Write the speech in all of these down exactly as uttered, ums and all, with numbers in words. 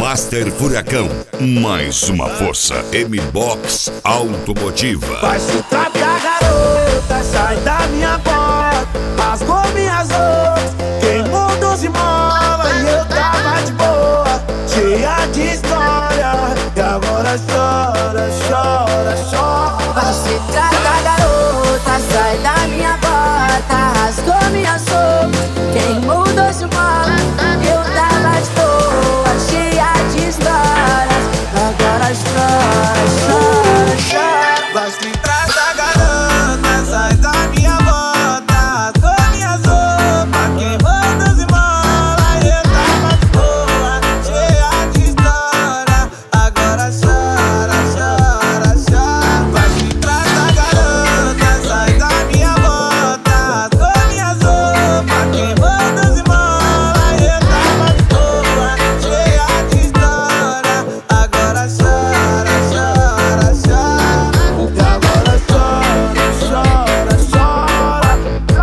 Master Furacão, mais uma força. M-Box Automotiva. Vai se tratar, garota, sai da minha porta. Rasgou minhas roupas, queimou doze molas. E eu tava de boa, cheia de história. E agora chora, chora, chora. Vai se tratar, garota, sai da minha porta. Rasgou minhas roupas, queimou doze molas. Eu tava de boa, cheia de histórias. Agora chora, chora, chora. Vai se tratar, garota, sai da minha bota. Rasgou minhas roupas, queimou doze molas. Eu tava de boa, cheia de história. Agora chora, chora, chora. Vai se tratar, garota, sai da minha bota. Rasgou minhas roupas, queimou doze molas. Eu tava de boa, cheia de história. Agora chora, chora, chora. E agora chora, chora, chora.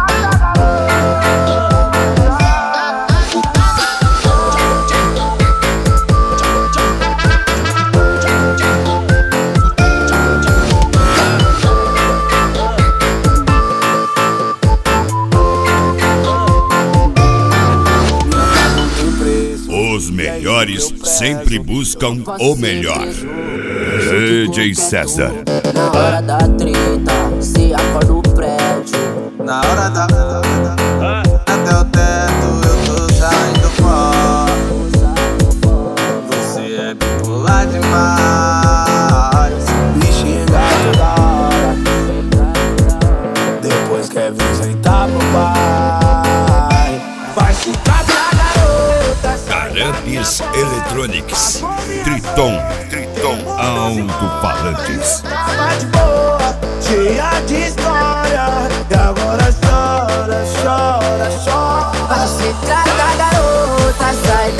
Os melhores sempre buscam o melhor. D J César. Na hora da treta, se acorda o prédio. Na hora da até o teto eu tô saindo fora. Você é bipolar demais. Me xinga toda hora, depois quer vir sentar pro pai. Vai se tratar, garota. Carambis Electronics. Triton. Triton Alto-Falantes. Tava de boa, cheia de história. E agora chora, chora, chora. Vai se tratar, garota, sai